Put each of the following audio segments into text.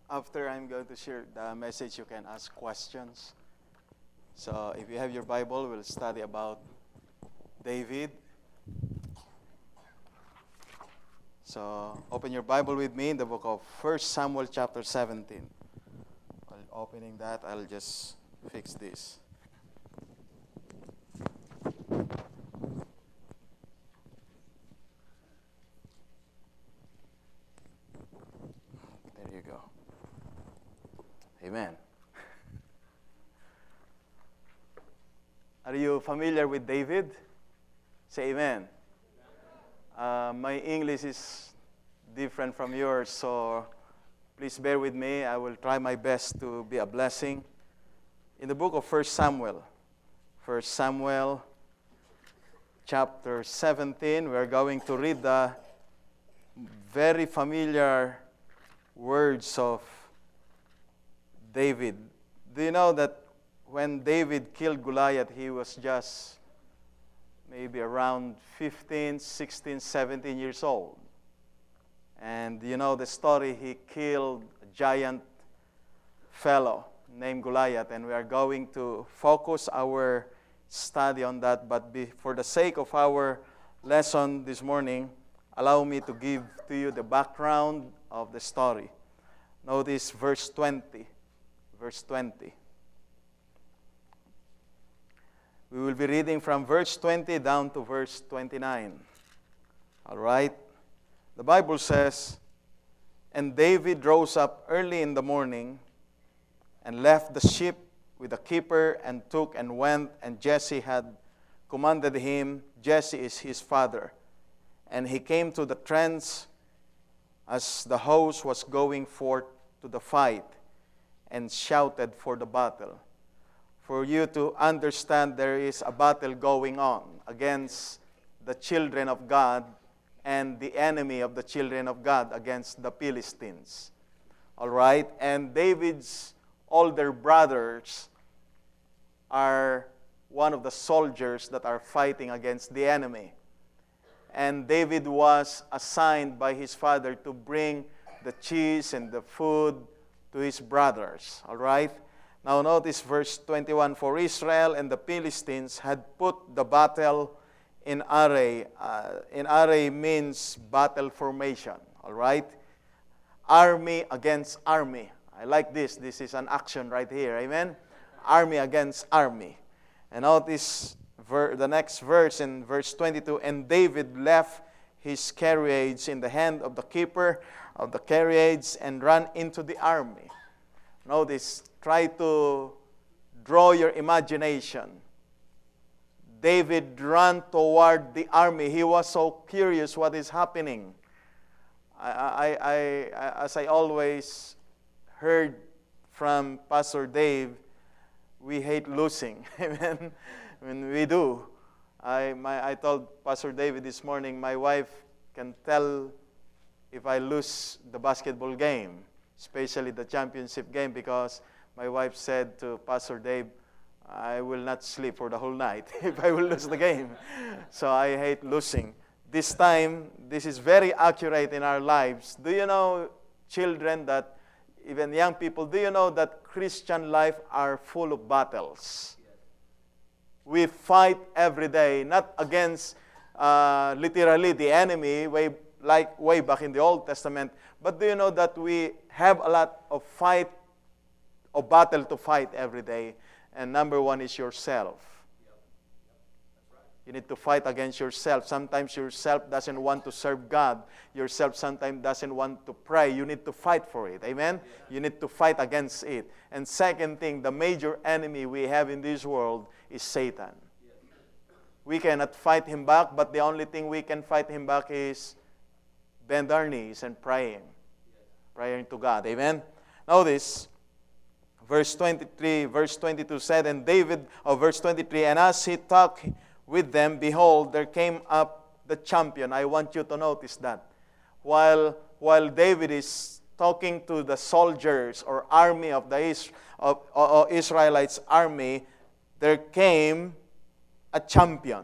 After I'm going to share the message, you can ask questions. So if you have your Bible, we'll study about David. So open your Bible with me in the book of 1 Samuel chapter 17. While opening that, I'll just fix this. There you go. Amen. Are you familiar with David? Say amen. My English is different from yours, so please bear with me. I will try my best to be a blessing. In the book of 1 Samuel chapter 17, we're going to read the very familiar words of David. Do you know that when David killed Goliath, he was just maybe around 15, 16, 17 years old? And you know the story, he killed a giant fellow named Goliath, and we are going to focus our study on that. But for the sake of our lesson this morning, allow me to give to you the background of the story. Notice verse 20. Verse 20. We will be reading from verse 20 down to verse 29. All right? The Bible says, "And David rose up early in the morning and left the sheep with the keeper and took and went, and Jesse had commanded him." Jesse is his father. "And he came to the trench as the host was going forth to the fight, and shouted for the battle." For you to understand, there is a battle going on against the children of God and the enemy of the children of God, against the Philistines. All right? And David's older brothers are one of the soldiers that are fighting against the enemy. And David was assigned by his father to bring the cheese and the food to his brothers. All right? Now notice verse 21. "For Israel and the Philistines had put the battle in array." In array means battle formation. All right? Army against army. I like this. This is an action right here. Amen? Army against army. And notice the next verse in verse 22. "And David left his carriage in the hand of the keeper of the carriage and ran into the army." Notice, try to draw your imagination. David ran toward the army. He was so curious what is happening. As I always heard from Pastor Dave, we hate losing. Amen. I mean, we do. I told Pastor David this morning, my wife can tell if I lose the basketball game, especially the championship game, because my wife said to Pastor Dave, "I will not sleep for the whole night if I will lose the game." So I hate losing. This time, this is very accurate in our lives. Do you know, children, that even young people, do you know that Christian life are full of battles? We fight every day, not against literally the enemy, way back in the Old Testament, but do you know that we have a lot of battle to fight every day? And number one is yourself. You need to fight against yourself. Sometimes yourself doesn't want to serve God. Yourself sometimes doesn't want to pray. You need to fight for it. Amen? You need to fight against it. And second thing, the major enemy we have in this world is Satan. We cannot fight him back, but the only thing we can fight him back is bend our knees and praying to God. Amen? Notice, verse 23, verse 22 said, verse 23, "And as he talked with them, behold, there came up the champion." I want you to notice that. While David is talking to the soldiers or army of the Israelites army, there came a champion.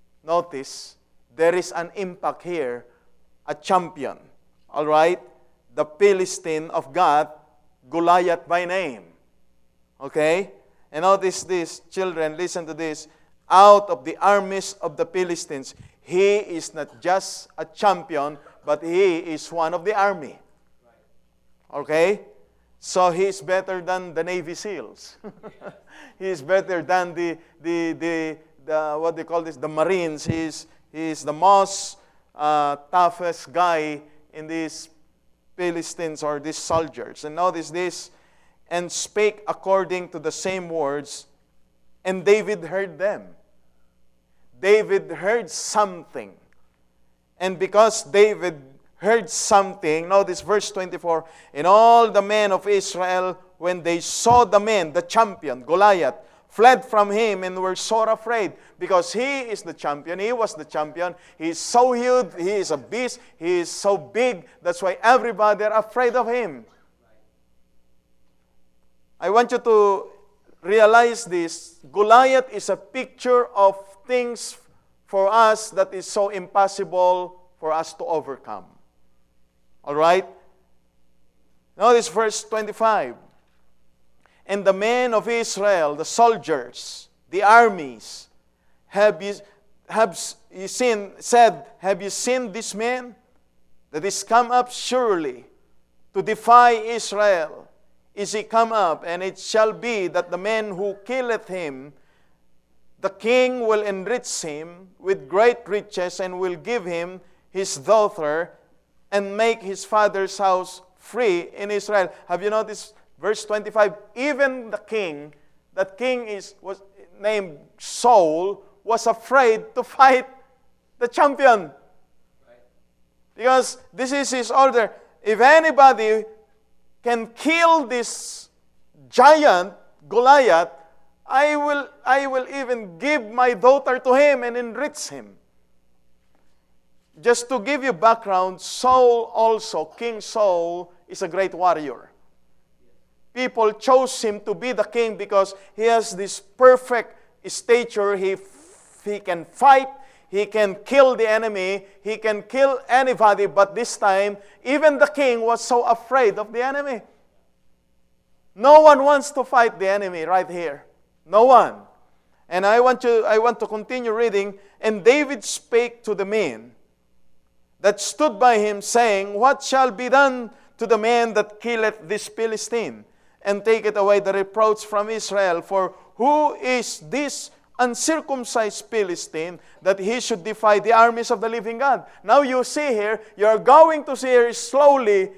Notice, there is an impact here, a champion. All right? the Philistine of Gath, Goliath by name. Okay? And notice this, children, listen to this. Out of the armies of the Philistines, he is not just a champion, but he is one of the army. Okay? So he is better than the Navy SEALs. He is better than the what they call this, the Marines. He is the most toughest guy in these Philistines or these soldiers. And notice this, and spake according to the same words, and David heard them. David heard something. And because David heard something, notice verse 24, and all the men of Israel, when they saw the man, the champion, Goliath, fled from him and were sore afraid, because he is the champion. He was the champion. He is so huge. He is a beast. He is so big. That's why everybody are afraid of him. I want you to realize this. Goliath is a picture of things for us that is so impossible for us to overcome. All right? Notice verse 25. And the men of Israel, the soldiers, the armies, have you seen this man that is come up surely to defy Israel? Is he come up? And it shall be that the man who killeth him, the king will enrich him with great riches, and will give him his daughter, and make his father's house free in Israel. Have you noticed verse 25? Even the king, that king was named Saul, was afraid to fight the champion. Because this is his order. If anybody can kill this giant, Goliath, I will even give my daughter to him and enrich him. Just to give you background, Saul also, King Saul, is a great warrior. People chose him to be the king because he has this perfect stature. He can fight, he can kill the enemy, he can kill anybody, but this time, even the king was so afraid of the enemy. No one wants to fight the enemy right here. No one. And I want to continue reading. And David spake to the men that stood by him, saying, What shall be done to the man that killeth this Philistine, and taketh away the reproach from Israel? For who is this uncircumcised Philistine that he should defy the armies of the living God? Now you see here, you're going to see here slowly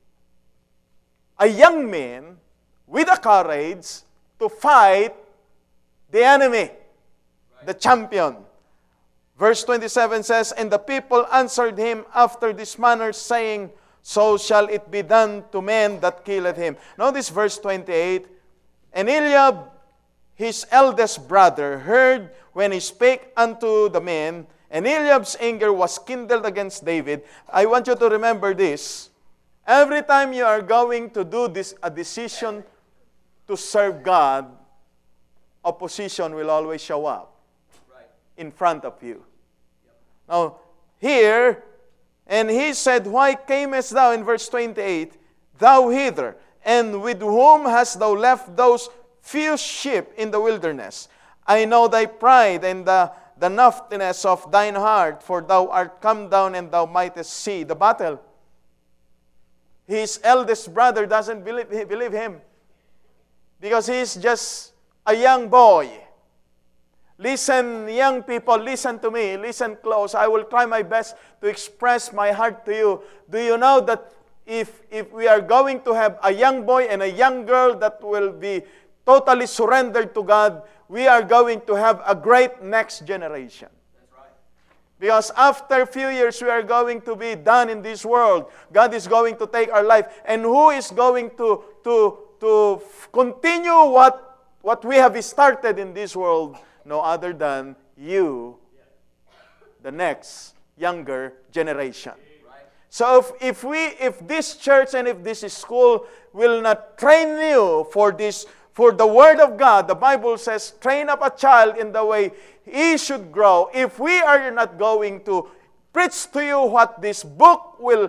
a young man with a courage to fight the enemy, the champion. Verse 27 says, And the people answered him after this manner, saying, So shall it be done to men that killeth him. Notice verse 28. And Eliab, his eldest brother, heard when he spake unto the men, and Eliab's anger was kindled against David. I want you to remember this. Every time you are going to do a decision to serve God, opposition will always show up in front of you. Now, here, and he said, Why camest thou, in verse 28, thou hither, and with whom hast thou left those few sheep in the wilderness? I know thy pride and the naughtiness of thine heart, for thou art come down, and thou mightest see the battle. His eldest brother doesn't believe him, because he is just a young boy. Listen, young people, listen to me. Listen close. I will try my best to express my heart to you. Do you know that if we are going to have a young boy and a young girl that will be totally surrendered to God, we are going to have a great next generation. That's right. Because after a few years, we are going to be done in this world. God is going to take our life. And who is going to continue what we have started in this world? No other than you, the next younger generation. So if this church and if this school will not train you for the Word of God, the Bible says, train up a child in the way he should grow. If we are not going to preach to you what this book will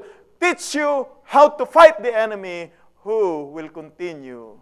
teach you how to fight the enemy who will continue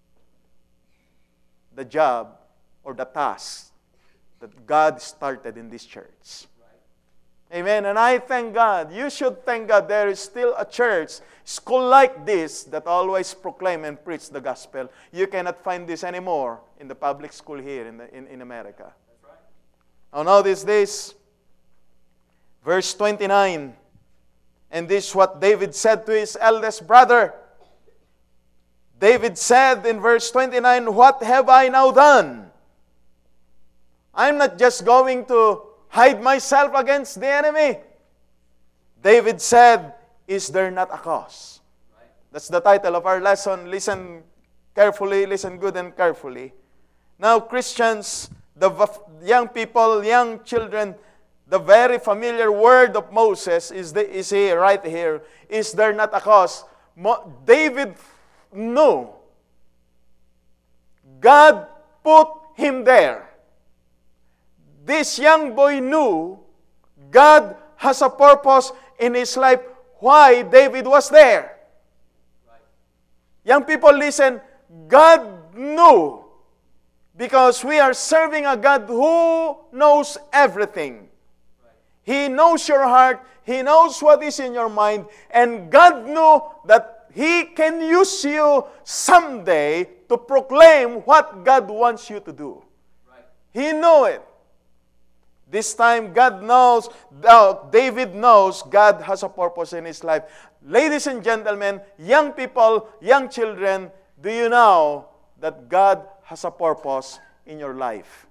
the job or the task that God started in this church. Amen. And I thank God. You should thank God there is still a church, school like this, that always proclaim and preach the gospel. You cannot find this anymore in the public school here in America. That's right. Now notice this. Verse 29. And this is what David said to his eldest brother. David said in verse 29, "What have I now done? I'm not just going to hide myself against the enemy." David said, "Is there not a cause?" That's the title of our lesson. Listen carefully, listen good and carefully. Now, Christians, the young people, young children, the very familiar word of Moses is here, right here. Is there not a cause? David knew God put him there. This young boy knew God has a purpose in his life why David was there. Right. Young people, listen. God knew, because we are serving a God who knows everything. Right. He knows your heart. He knows what is in your mind. And God knew that He can use you someday to proclaim what God wants you to do. Right. He knew it. This time, God knows, David knows God has a purpose in his life. Ladies and gentlemen, young people, young children, do you know that God has a purpose in your life?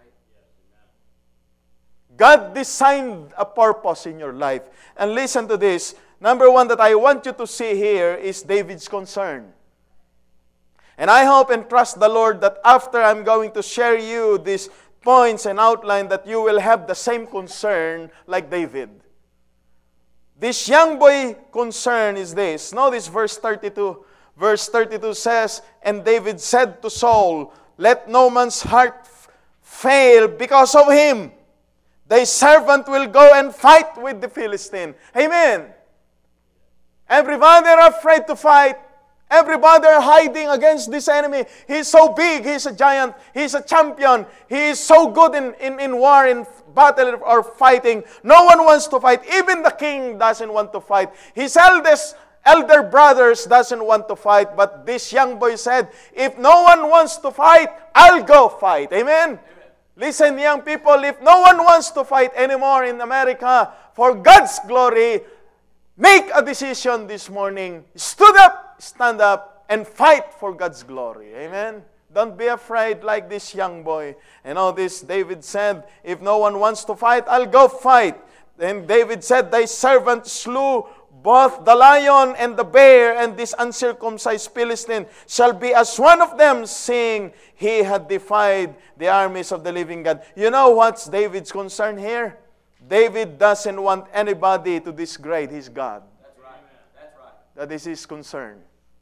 God designed a purpose in your life. And listen to this. Number one that I want you to see here is David's concern. And I hope and trust the Lord that after I'm going to share you these points and outline, that you will have the same concern like David. This young boy concern is this. Notice verse 32. Verse 32 says, "And David said to Saul, Let no man's heart fail because of him. Thy servant will go and fight with the Philistine." Amen. Everybody are afraid to fight. Everybody are hiding against this enemy. He's so big. He's a giant. He's a champion. He is so good in war, in battle or fighting. No one wants to fight. Even the king doesn't want to fight. His elder brothers doesn't want to fight. But this young boy said, "If no one wants to fight, I'll go fight." Amen? Listen, young people, if no one wants to fight anymore in America for God's glory, make a decision this morning. Stand up, and fight for God's glory. Amen? Don't be afraid like this young boy. And all this, David said, "If no one wants to fight, I'll go fight." Then David said, "Thy servant slew both the lion and the bear, and this uncircumcised Philistine shall be as one of them, seeing he had defied the armies of the living God." You know what's David's concern here? David doesn't want anybody to disgrade his God. That's right. That's right. That is his concern.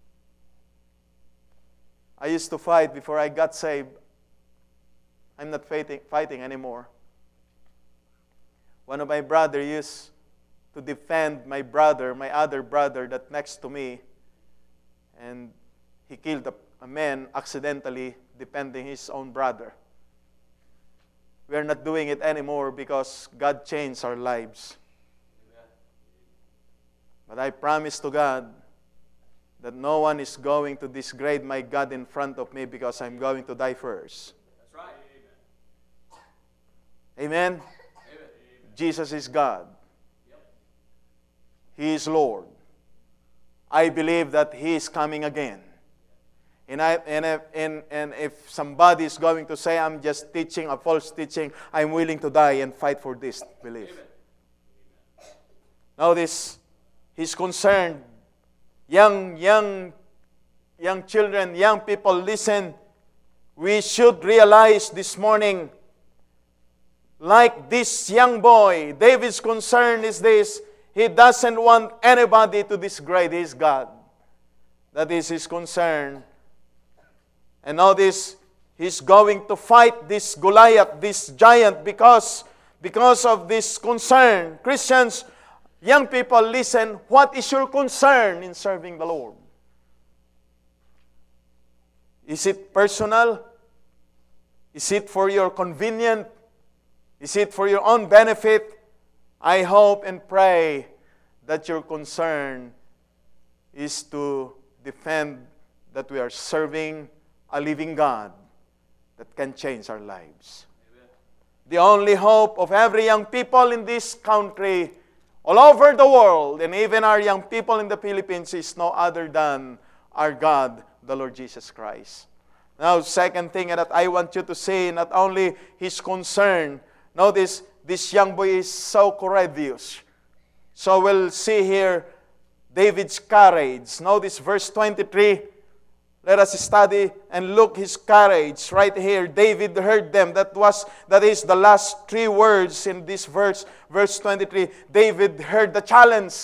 I used to fight before I got saved. I'm not fighting anymore. One of my brothers used to defend my brother, my other brother that next to me, and he killed a man accidentally defending his own brother. We are not doing it anymore because God changed our lives. Amen. But I promise to God that no one is going to disgrade my God in front of me because I'm going to die first. That's right. Amen? Amen? Jesus is God. Yep. He is Lord. I believe that He is coming again. And if somebody is going to say, "I'm just teaching a false teaching," I'm willing to die and fight for this belief. Amen. Notice, he's concerned. Young children, young people, listen. We should realize this morning, like this young boy, David's concern is this: he doesn't want anybody to disgrade his God. That is his concern. And notice, he's going to fight this Goliath, this giant, because of this concern. Christians, Young people, listen, what is your concern in serving the Lord? Is it personal? Is it for your convenience? Is it for your own benefit? I hope and pray that your concern is to defend that we are serving a living God that can change our lives. Amen. The only hope of every young people in this country, all over the world, and even our young people in the Philippines, is no other than our God, the Lord Jesus Christ. Now, second thing that I want you to see, not only his concern. Notice, this young boy is so courageous. So we'll see here David's courage. Notice verse 23. Let us study and look his courage. Right here, David heard them. That is the last three words in this verse. Verse 23. David heard the challenge.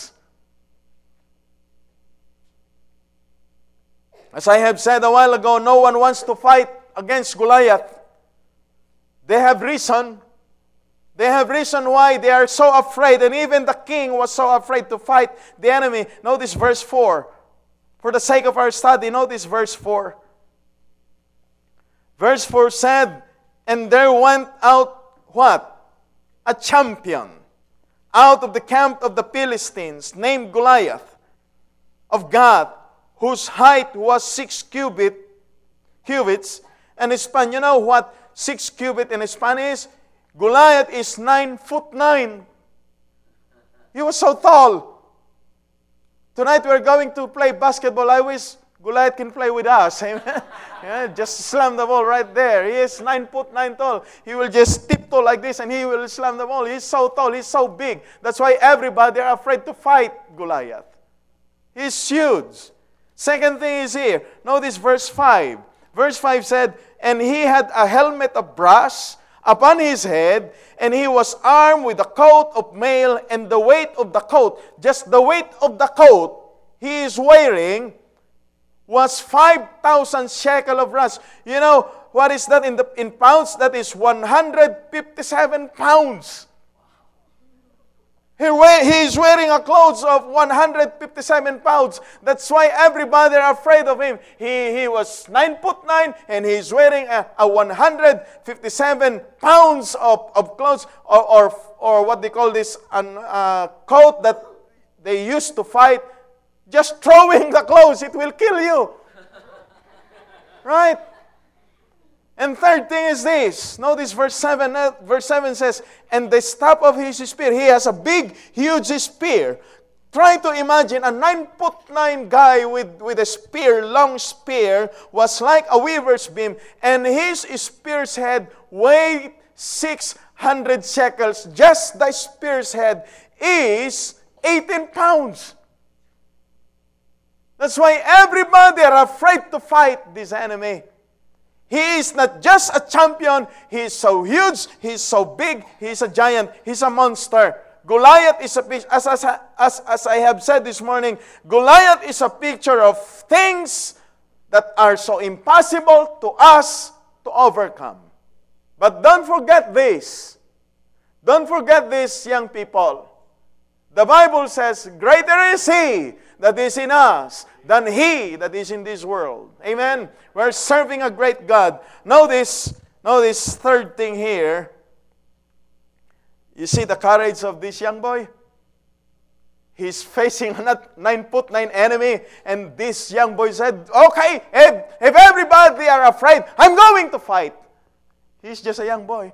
As I have said a while ago, no one wants to fight against Goliath. They have reason. They have reason why they are so afraid. And even the king was so afraid to fight the enemy. Notice verse 4. For the sake of our study, notice verse 4. Verse 4 said, and there went out what? A champion out of the camp of the Philistines, named Goliath, of Gath, whose height was 6 cubits, and his span. You know what 6 cubits in span is? Goliath is 9'9". He was so tall. Tonight we're going to play basketball. I wish Goliath can play with us. Amen. Yeah, just slam the ball right there. He is 9'9" tall. He will just tiptoe like this and he will slam the ball. He's so tall. He's so big. That's why everybody are afraid to fight Goliath. He's huge. Second thing is here. Notice verse 5. Verse 5 said, and he had a helmet of brass upon his head, and he was armed with a coat of mail, and the weight of the coat, just the weight of the coat he is wearing, was 5,000 shekel of brass. You know, what is that in pounds? That is 157 pounds. He is wearing a clothes of 157 pounds. That's why everybody are afraid of him. He was 9'9", and he's wearing a 157 pounds of clothes, or what they call this, coat that they used to fight. Just throwing the clothes, it will kill you. Right? And third thing is this. Notice verse 7. Verse 7 says, and the staff of his spear. He has a big, huge spear. Try to imagine a 9'9" guy with a spear, long spear, was like a weaver's beam. And his spear's head weighed 600 shekels. Just the spear's head is 18 pounds. That's why everybody are afraid to fight this enemy. He is not just a champion. He is so huge. He is so big. He is a giant. He is a monster. Goliath is a picture, as I have said this morning, Goliath is a picture of things that are so impossible to us to overcome. But don't forget this. Don't forget this, young people. The Bible says, greater is He that is in us than he that is in this world. Amen? We're serving a great God. Notice third thing here. You see the courage of this young boy? He's facing a 9'9" enemy, and this young boy said, okay, if everybody are afraid, I'm going to fight. He's just a young boy.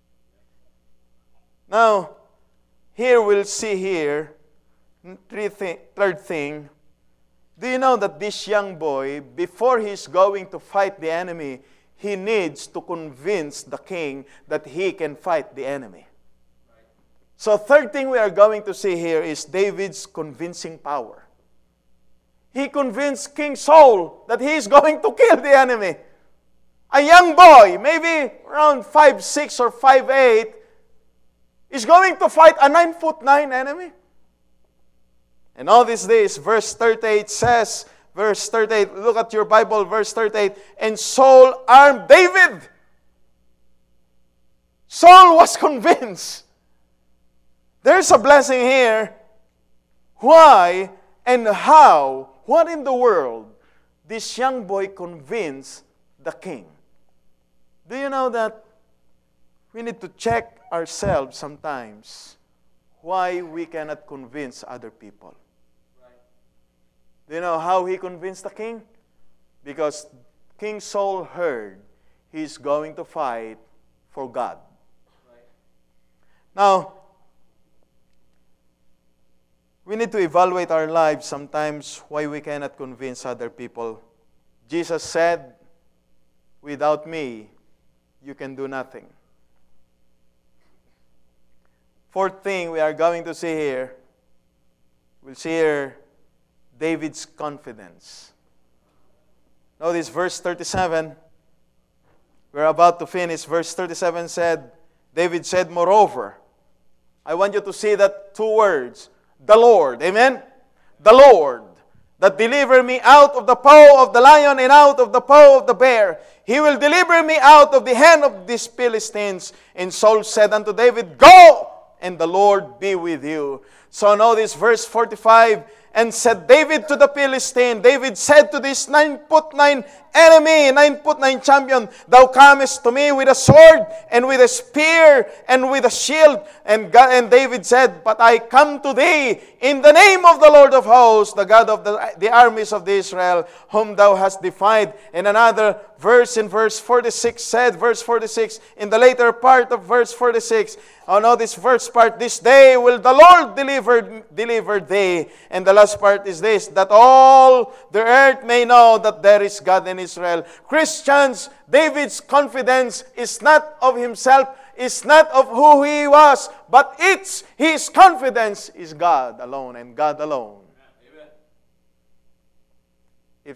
Now, here we'll see here, third thing. Do you know that this young boy, before he's going to fight the enemy, he needs to convince the king that he can fight the enemy. So third thing we are going to see here is David's convincing power. He convinced King Saul that he is going to kill the enemy. A young boy, maybe around 5'6" or 5'8", is going to fight a 9'9" enemy. And all these days, verse 38 says, verse 38, look at your Bible, verse 38, and Saul armed David. Saul was convinced. There's a blessing here. why and how, what in the world, this young boy convinced the king. Do you know that we need to check ourselves sometimes why we cannot convince other people? Do you know how he convinced the king? Because King Saul heard he's going to fight for God. Now, we need to evaluate our lives sometimes why we cannot convince other people. Jesus said, without me, you can do nothing. Fourth thing we are going to see here, we'll see here David's confidence. Notice verse 37. We're about to finish. Verse 37 said, David said, moreover, I want you to see that two words, the Lord. Amen? The Lord that deliver me out of the paw of the lion and out of the paw of the bear. He will deliver me out of the hand of these Philistines. And Saul said unto David, go, and the Lord be with you. So notice verse 45, and said David to the Philistine, David said to this 9'9" enemy, 9'9" champion, thou comest to me with a sword and with a spear and with a shield. And David said, but I come to thee in the name of the Lord of hosts, the God of the armies of Israel, whom thou hast defied. And another verse in verse 46 said, verse 46, in the later part of verse 46, oh no, this first part, this day will the Lord deliver thee. And the last part is this, that all the earth may know that there is God in Israel. Christians, David's confidence is not of himself, is not of who he was, but his confidence is God alone and God alone. Amen. If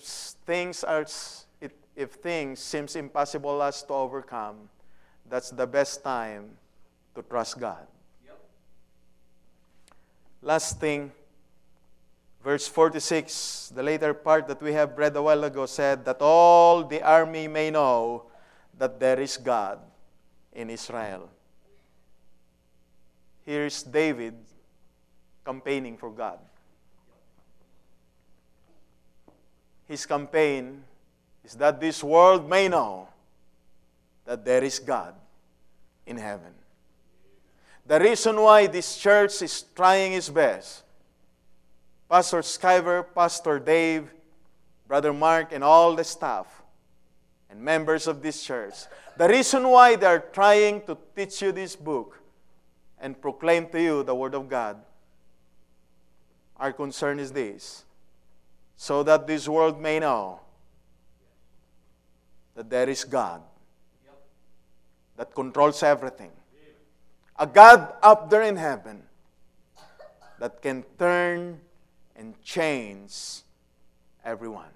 things seems impossible us to overcome, that's the best time to trust God. Yep. Last thing, verse 46, the later part that we have read a while ago said that all the army may know that there is God in Israel. Here's David campaigning for God. His campaign is that this world may know that there is God in heaven. The reason why this church is trying its best, Pastor Skyver, Pastor Dave, Brother Mark, and all the staff and members of this church, the reason why they are trying to teach you this book and proclaim to you the Word of God, our concern is this, so that this world may know that there is God that controls everything. A God up there in heaven that can turn and change everyone.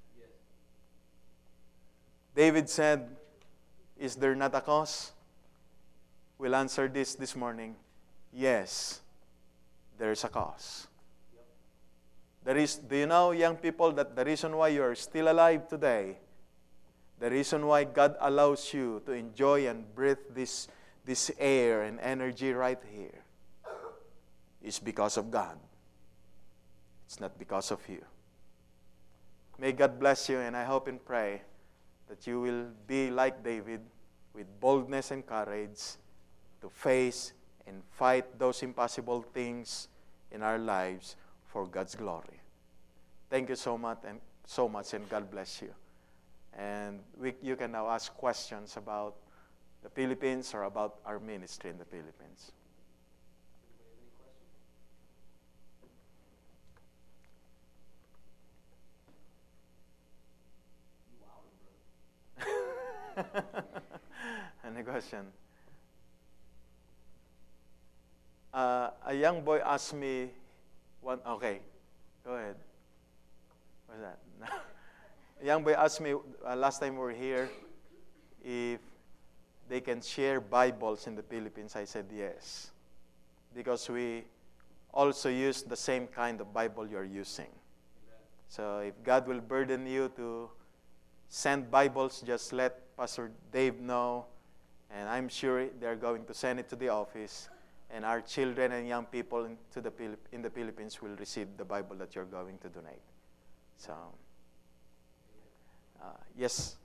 David said, is there not a cause? We'll answer this morning. Yes, there is a cause. Do you know, young people, that the reason why you are still alive today, the reason why God allows you to enjoy and breathe this air and energy right here is because of God. It's not because of you. May God bless you, and I hope and pray that you will be like David with boldness and courage to face and fight those impossible things in our lives for God's glory. Thank you so much, and God bless you. And you can now ask questions about the Philippines or about our ministry in the Philippines. Any question? A young boy asked me okay, go ahead. What's that? A young boy asked me last time we were here if they can share Bibles in the Philippines. I said yes, because we also use the same kind of Bible you're using. So if God will burden you to send Bibles, just let Pastor Dave know, and I'm sure they're going to send it to the office, and our children and young people in the Philippines will receive the Bible that you're going to donate. So, yes.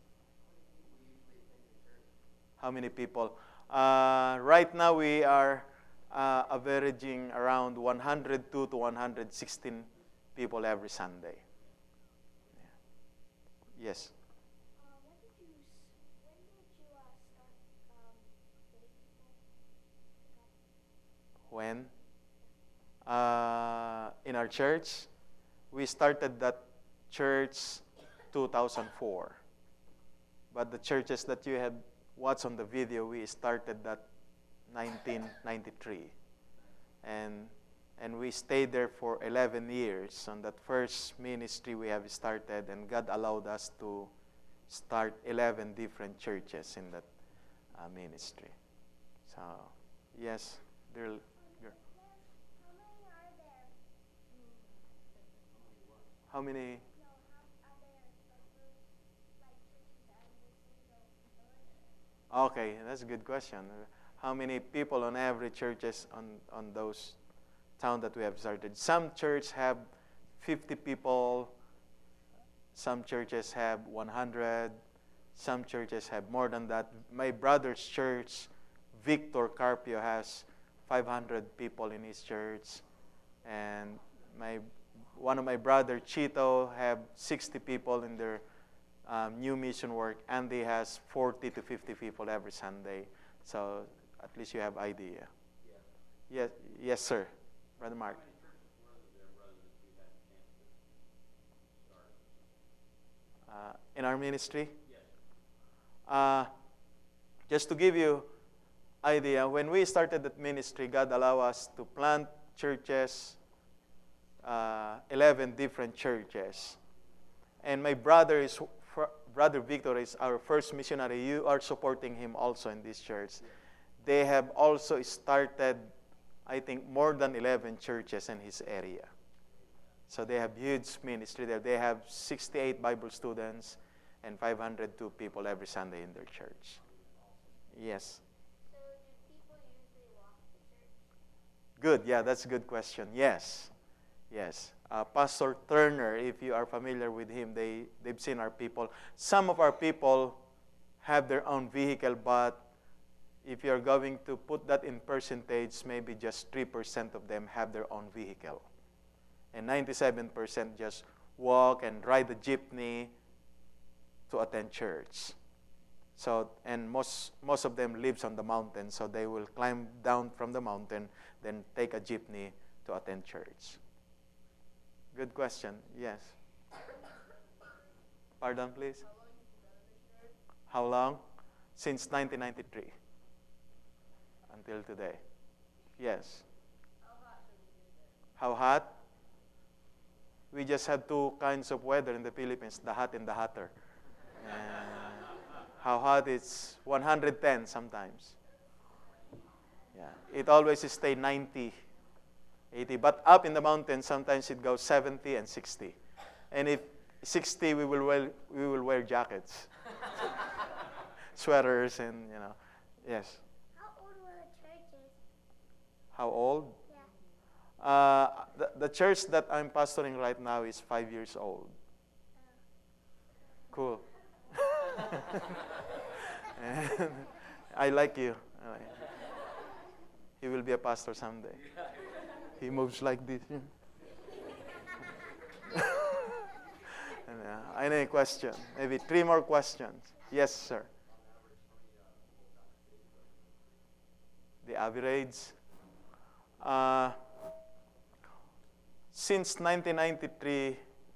How many people? Right now we are averaging around 102 to 116 people every Sunday. Yeah. Yes. When? In our church, we started that church 2004. But the churches that you had watched on the video, we started that 1993. And we stayed there for 11 years on that first ministry we have started, and God allowed us to start 11 different churches in that ministry. So, yes, there. How many? Okay, that's a good question. How many people on average churches on those towns that we have started? Some churches have 50 people. Some churches have 100. Some churches have more than that. My brother's church, Victor Carpio, has 500 people in his church. And one of my brother, Chito, have 60 people in their new mission work. Andy has 40 to 50 people every Sunday. So at least you have idea. Yeah. Yes, sir. Brother Mark. In our ministry? Just to give you idea, when we started that ministry, God allowed us to plant churches, 11 different churches. And my brother Victor is our first missionary. You are supporting him also in this church. They have also started, I think, more than 11 churches in his area. So they have huge ministry there. They have 68 Bible students and 502 people every Sunday in their church. Yes. So do people usually walk to church? Good. Yeah, that's a good question. Yes. Yes. Pastor Turner, if you are familiar with him, they've seen our people. Some of our people have their own vehicle, but if you're going to put that in percentage, maybe just 3% of them have their own vehicle. And 97% just walk and ride the jeepney to attend church. So, and most of them lives on the mountain, so they will climb down from the mountain, then take a jeepney to attend church. Good question. Yes. Pardon, please. How long? Since 1993 until today. Yes. How hot? We just have two kinds of weather in the Philippines, the hot and the hotter. How hot? It's 110 sometimes. Yeah. It always stay 90, 80. But up in the mountains, sometimes it goes 70 and 60. And if 60, we will wear jackets, sweaters, and yes. How old were the churches? How old? Yeah. The church that I'm pastoring right now is 5 years old. Cool. And I like you. He will be a pastor someday. He moves like this. Any question? Maybe 3 more questions. Yes, sir. The average. Since 1993,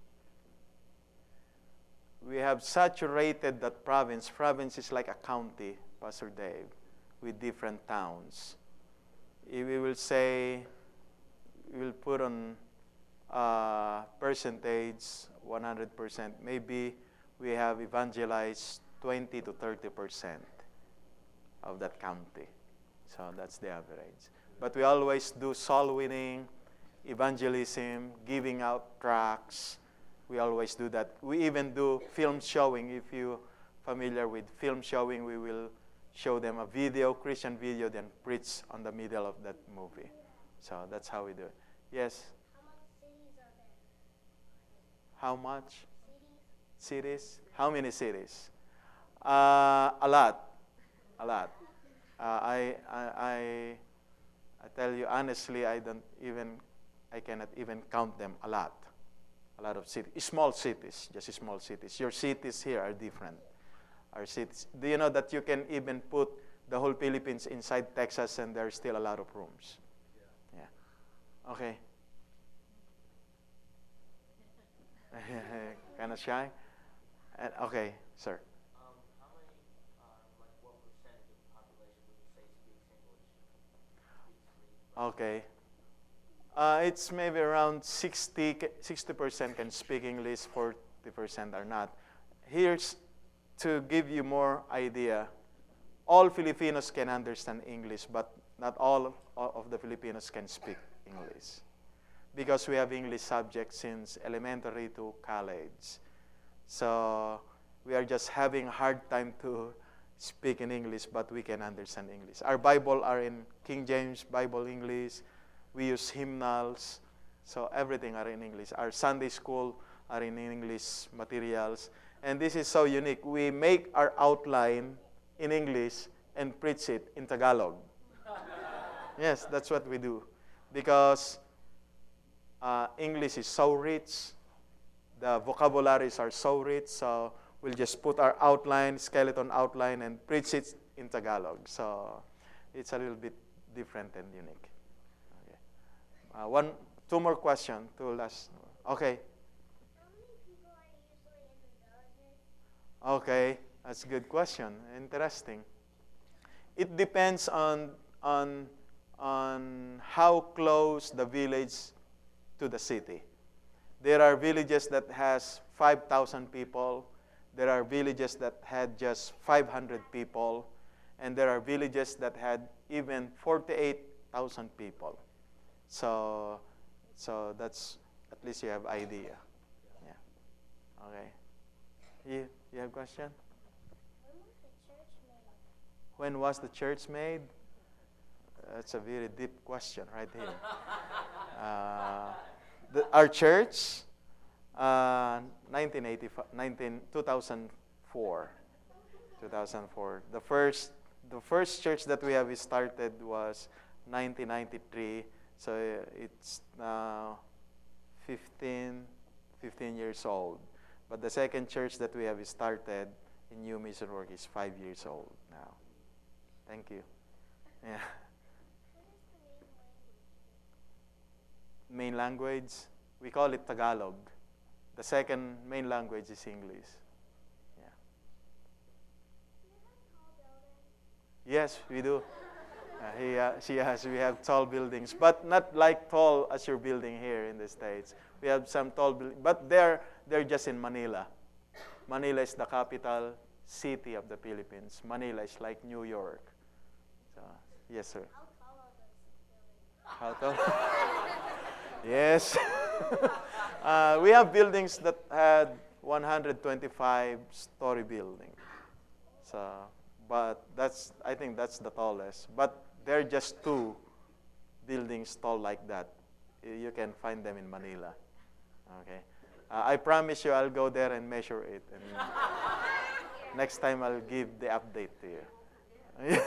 we have saturated that province. Province is like a county, Pastor Dave, with different towns. If we will say, we will put on percentage, 100%, maybe we have evangelized 20 to 30% of that county. So that's the average. But we always do soul winning, evangelism, giving out tracts. We always do that. We even do film showing. If you're familiar with film showing, we will show them a video, Christian video, then preach on the middle of that movie. So that's how we do it. Yes? How much cities are there? How much? Cities? Cities? How many cities? A lot. A lot. I tell you honestly, I cannot even count them. A lot. A lot of cities. Small cities, just small cities. Your cities here are different. Our cities. Do you know that you can even put the whole Philippines inside Texas and there's still a lot of rooms? Yeah. Okay. Kind of shy? Okay, sir. How many, what percentage of the population would you say speaks English? Okay. It's maybe around 60% can speak English, 40% are not. Here's to give you more idea. All Filipinos can understand English, but not all of the Filipinos can speak English. Because we have English subjects since elementary to college. So we are just having a hard time to speak in English, but we can understand English. Our Bible are in King James Bible English. We use hymnals, so everything are in English. Our Sunday school are in English materials. And this is so unique. We make our outline in English and preach it in Tagalog. Yes, that's what we do. Because English is so rich, the vocabularies are so rich, so we'll just put our outline, skeleton outline, and preach it in Tagalog. So it's a little bit different and unique. Okay. Two more questions, two last. Okay. How many people are usually in the village? Okay, that's a good question. Interesting. It depends on how close the village to the city. There are villages that has 5,000 people. There are villages that had just 500 people. And there are villages that had even 48,000 people. So that's, at least you have idea. Yeah. Okay. You have a question? When was the church made? When was the church made? That's a very deep question right here. Our church, 2004. 2004. The first church that we have started was 1993. So it's now 15 years old. But the second church that we have started in New Mission Work is 5 years old now. Thank you. Yeah. What is the Main language, we call it Tagalog. The second main language is English. Yeah. Do you have tall buildings? Yes, we do. We have tall buildings, but not like tall as your building here in the States. We have some tall buildings, but they're just in Manila. Manila is the capital city of the Philippines. Manila is like New York. So, yes, sir. How tall are those buildings? How tall? Yes. We have buildings that had 125-story building. So, but I think that's the tallest. But there are just two buildings tall like that. You can find them in Manila. Okay. I promise you I'll go there and measure it. And next time I'll give the update to you. Are there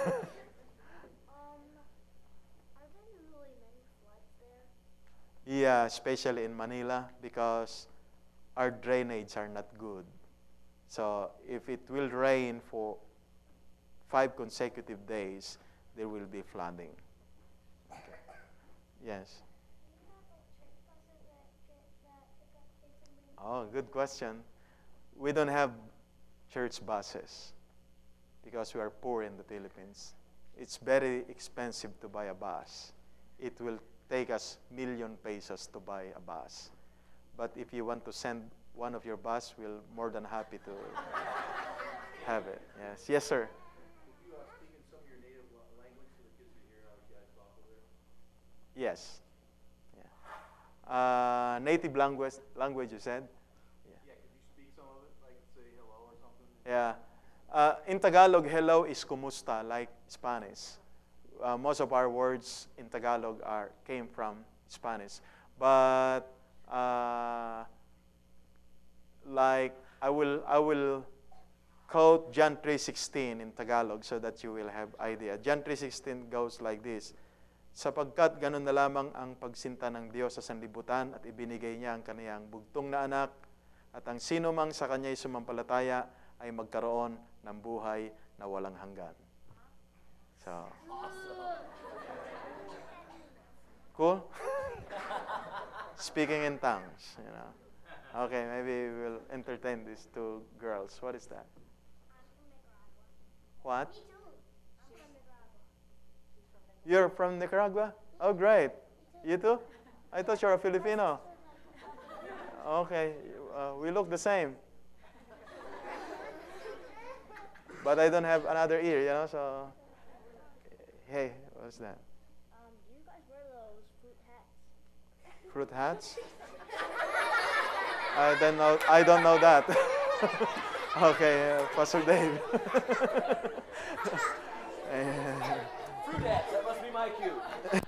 usually many floods there? Yeah, especially in Manila because our drainage are not good. So if it will rain for 5 consecutive days, there will be flooding. Okay. Yes. Oh, good question. We don't have church buses because we are poor in the Philippines. It's very expensive to buy a bus. It will take us million pesos to buy a bus. But if you want to send one of your bus, we're more than happy to have it. Yes, yes, sir. Could you speak in some of your native language so the kids can hear how you guys talk over there? Yes. Yeah. Native language, you said? Yeah, could you speak some of it, like say hello or something? Yeah. In Tagalog, hello is kumusta, like Spanish. Most of our words in Tagalog came from Spanish. But like I will quote John 3:16 in Tagalog so that you will have idea. John 3:16 goes like this. Sapagkat ganun na lamang ang pagsinta ng Diyos sa sanlibutan at ibinigay niya ang kaniyang bugtong na anak at ang sino mang sa kanya'y sumampalataya ay magkaroon ng buhay na walang hanggan. So, cool? Speaking in tongues, you know. Okay, maybe we'll entertain these two girls. What is that? What? Me too. I'm from Nicaragua. You're from Nicaragua? Oh, great. You too? I thought you're a Filipino. Okay, we look the same. But I don't have another ear, you know, so... Hey, what's that? You guys wear those fruit hats. Fruit hats? I don't know that. Okay, Pastor Dave. Fruit hats, that must be my cue.